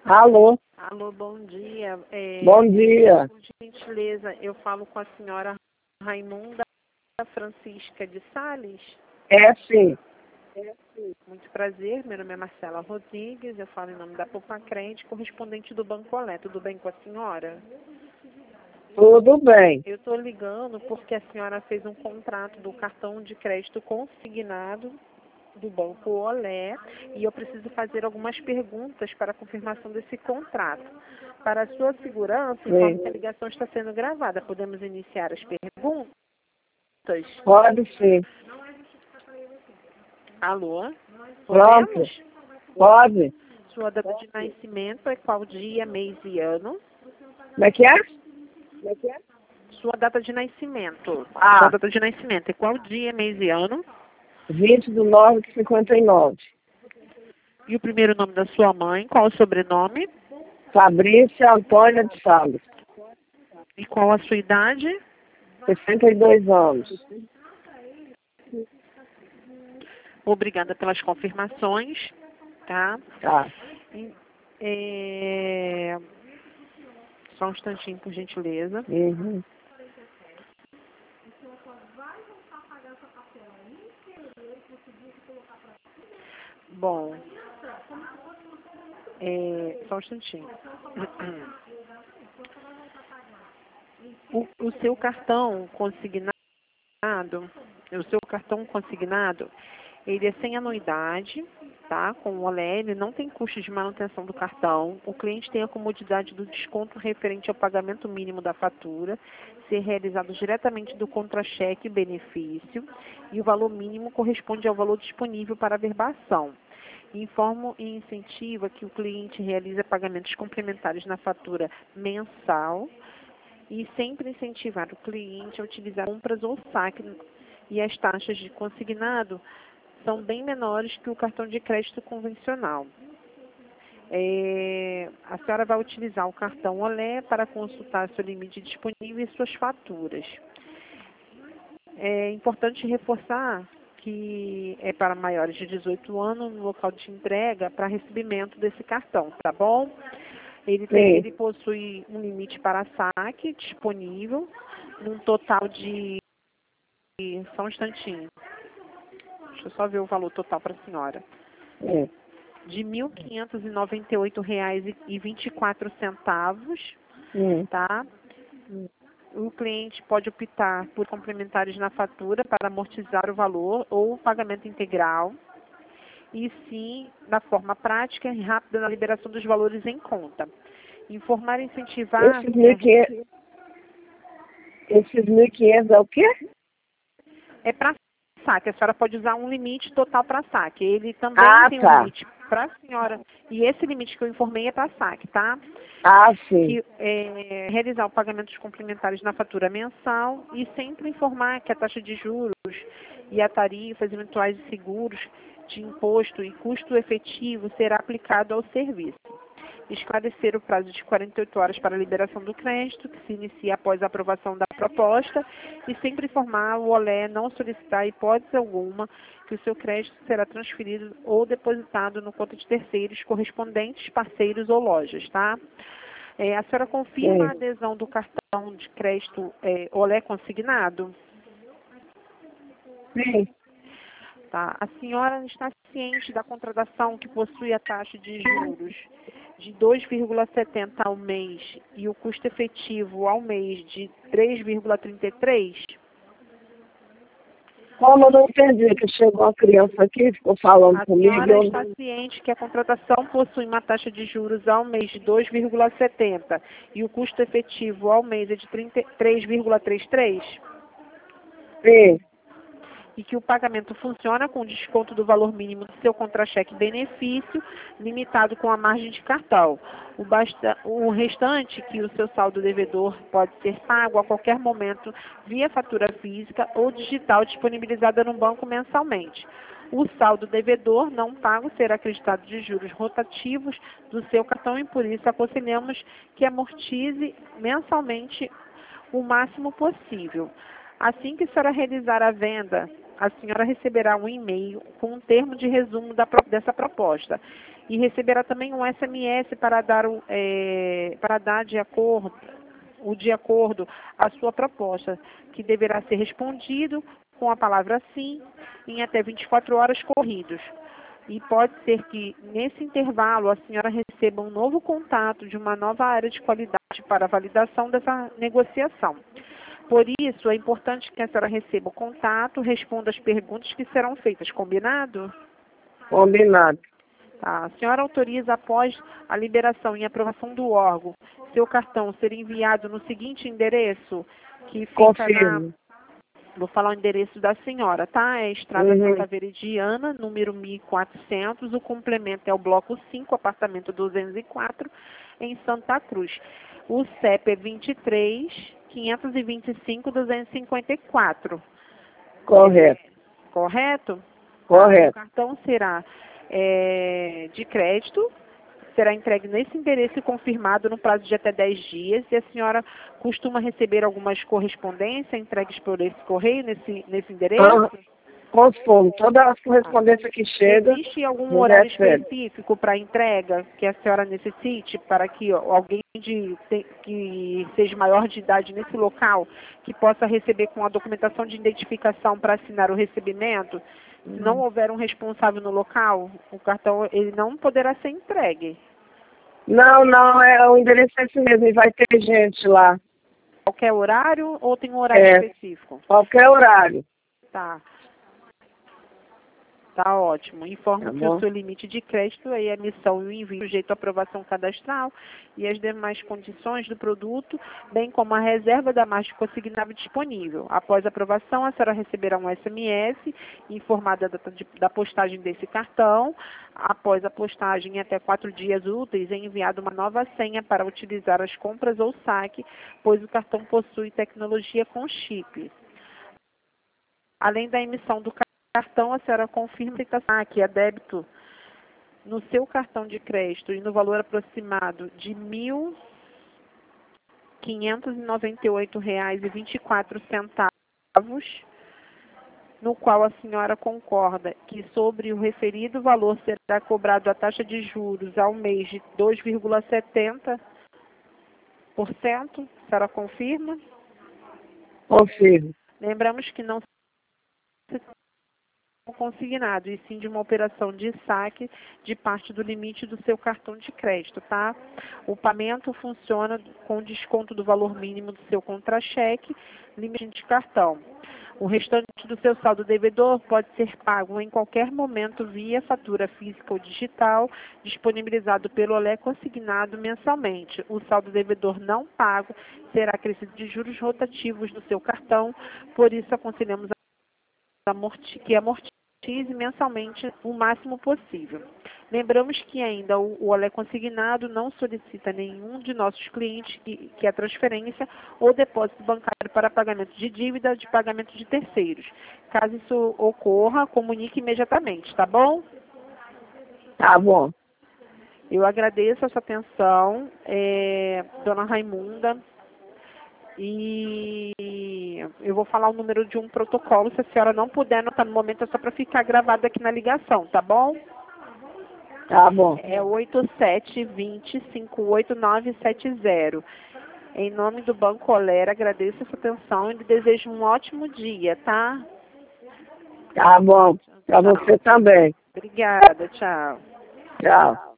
Alô, Alô, bom dia. bom dia. Por gentileza, eu falo com a senhora Raimunda Francisca de Sales. É sim, Muito prazer, meu nome é Marcela Rodrigues, eu falo em nome da Poupa-Crente, correspondente do Banco Olé. Tudo bem com a senhora? tudo bem. Eu estou ligando porque a senhora fez um contrato do cartão de crédito consignado do Banco Olé e eu preciso fazer algumas perguntas para a confirmação desse contrato. Para a sua segurança, informo que a ligação está sendo gravada. Podemos iniciar as perguntas? Pode sim. Alô? Pronto, Podemos? pode. Sua data de nascimento é qual dia, mês e ano? Como é que é? Sua data de nascimento. Ah, Sua data de nascimento é qual dia, mês e ano? 20/9/59. E o primeiro nome da sua mãe, qual o sobrenome? Fabrícia Antônia de Salles, E qual a sua idade? 62 anos. Obrigada pelas confirmações, tá? Tá. É... Só um instantinho, por gentileza. Uhum. Bom, só um instantinho. O seu cartão consignado, ele é sem anuidade, tá? Com o Olé, ele não tem custo de manutenção do cartão. O cliente tem a comodidade do desconto referente ao pagamento mínimo da fatura, ser realizado diretamente do contra-cheque benefício, e o valor mínimo corresponde ao valor disponível para averbação. Informo e incentiva que o cliente realize pagamentos complementares na fatura mensal e sempre incentivar o cliente a utilizar compras ou saque, e as taxas de consignado são bem menores que o cartão de crédito convencional. A senhora vai utilizar o cartão Olé para consultar seu limite disponível e suas faturas. É importante reforçar que é para maiores de 18 anos no local de entrega para recebimento desse cartão, tá bom? Ele possui um limite para saque disponível, num total de... Só um instantinho. Deixa eu só ver o valor total para a senhora. É. De R$ 1.598,24, tá? O cliente pode optar por complementares na fatura para amortizar o valor ou o pagamento integral, e sim, da forma prática e rápida na liberação dos valores em conta. Informar e incentivar... Esses 1.500 é o quê? É para saque. A senhora pode usar um limite total para saque. Ele também tem um Tá. limite para a senhora. E esse limite que eu informei é para saque, tá? Sim. Que realizar o pagamento dos complementares na fatura mensal e sempre informar que a taxa de juros e a tarifas eventuais de seguros de imposto e custo efetivo será aplicado ao serviço. Esclarecer o prazo de 48 horas para a liberação do crédito, que se inicia após a aprovação da proposta, e sempre informar o Olé não solicitar hipótese alguma que o seu crédito será transferido ou depositado no conta de terceiros, correspondentes, parceiros ou lojas, tá? A senhora confirma a adesão do cartão de crédito Olé consignado? Sim. Tá. A senhora está ciente da contratação que possui a taxa de juros de 2,70 ao mês e o custo efetivo ao mês de 3,33? Como eu não entendi que chegou uma criança aqui e ficou falando A comigo, senhora está ciente que a contratação possui uma taxa de juros ao mês de 2,70 e o custo efetivo ao mês é de 3,33? Sim. E que o pagamento funciona com desconto do valor mínimo do seu contra-cheque benefício, limitado com a margem de cartão. O restante, que o seu saldo devedor pode ser pago a qualquer momento via fatura física ou digital disponibilizada no banco mensalmente. O saldo devedor não pago será acreditado de juros rotativos do seu cartão e por isso aconselhamos que amortize mensalmente o máximo possível. Assim que a senhora realizar a venda, a senhora receberá um e-mail com um termo de resumo dessa proposta. E receberá também um SMS para dar, de acordo à sua proposta, que deverá ser respondido com a palavra sim em até 24 horas corridos. E pode ser que, nesse intervalo, a senhora receba um novo contato de uma nova área de qualidade para a validação dessa negociação. Por isso, é importante que a senhora receba o contato, responda as perguntas que serão feitas. Combinado? Combinado. Tá. A senhora autoriza, após a liberação e aprovação do órgão, seu cartão ser enviado no seguinte endereço, que fica Confirmo. Vou falar o endereço da senhora, tá? É Estrada Santa Veridiana, número 1400. O complemento é o bloco 5, apartamento 204, em Santa Cruz. O CEP é 23.525.254. Correto. Correto? Correto. O cartão será de crédito, será entregue nesse endereço e confirmado no prazo de até 10 dias. E a senhora costuma receber algumas correspondências entregues por esse correio, nesse endereço? Consumo. Toda a correspondência que chega. Existe algum horário específico para entrega que a senhora necessite para que alguém que seja maior de idade nesse local, que possa receber com a documentação de identificação para assinar o recebimento? Se não houver um responsável no local, o cartão ele não poderá ser entregue. Não, o endereço é esse mesmo, e vai ter gente lá. Qualquer horário ou tem um horário específico? Qualquer horário. Tá. Tá ótimo. Informo que o seu limite de crédito é a emissão e o envio sujeito à aprovação cadastral e as demais condições do produto, bem como a reserva da margem consignável disponível. Após a aprovação, a senhora receberá um SMS informada da postagem desse cartão. Após a postagem, em até 4 dias úteis, é enviada uma nova senha para utilizar as compras ou saque, pois o cartão possui tecnologia com chip. Além da emissão do cartão, a senhora confirma que é débito no seu cartão de crédito e no valor aproximado de R$ 1.598,24, no qual a senhora concorda que sobre o referido valor será cobrado a taxa de juros ao mês de 2,70%. A senhora confirma? Confirmo. Lembramos que não se consignado, e sim de uma operação de saque de parte do limite do seu cartão de crédito, tá? O pagamento funciona com desconto do valor mínimo do seu contra-cheque, limite de cartão. O restante do seu saldo devedor pode ser pago em qualquer momento via fatura física ou digital, disponibilizado pelo OLE consignado mensalmente. O saldo devedor não pago será acrescido de juros rotativos no seu cartão, por isso aconselhamos que amortize mensalmente o máximo possível. Lembramos que ainda o OLE consignado não solicita nenhum de nossos clientes que a transferência ou depósito bancário para pagamento de dívida de pagamento de terceiros. Caso isso ocorra, comunique imediatamente, tá bom? Tá bom. Eu agradeço a sua atenção, dona Raimunda. E eu vou falar o número de um protocolo. Se a senhora não puder anotar no momento, é só para ficar gravado aqui na ligação, tá bom? Tá bom. É 8720-58970. Em nome do Banco Olera, agradeço a sua atenção e lhe desejo um ótimo dia, tá? Tá bom. Para você também. Obrigada, tchau. Tchau.